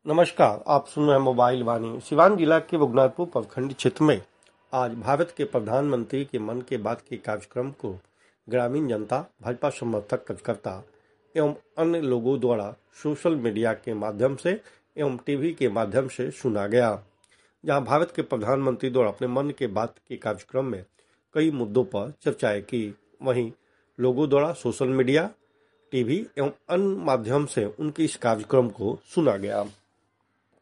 नमस्कार, आप सुन रहे हैं मोबाइल वाणी। सिवान जिला के बुगनाथपुर प्रखंड क्षेत्र में आज भारत के प्रधानमंत्री के मन की बात के कार्यक्रम को ग्रामीण जनता, भाजपा समर्थक, कार्यकर्ता एवं अन्य लोगों द्वारा सोशल मीडिया के माध्यम से एवं टीवी के माध्यम से सुना गया। जहां भारत के प्रधानमंत्री द्वारा अपने मन की बात के कार्यक्रम में कई मुद्दों पर चर्चाएं की, वहीं लोगों द्वारा सोशल मीडिया, टीवी एवं अन्य माध्यम से उनके इस कार्यक्रम को सुना गया।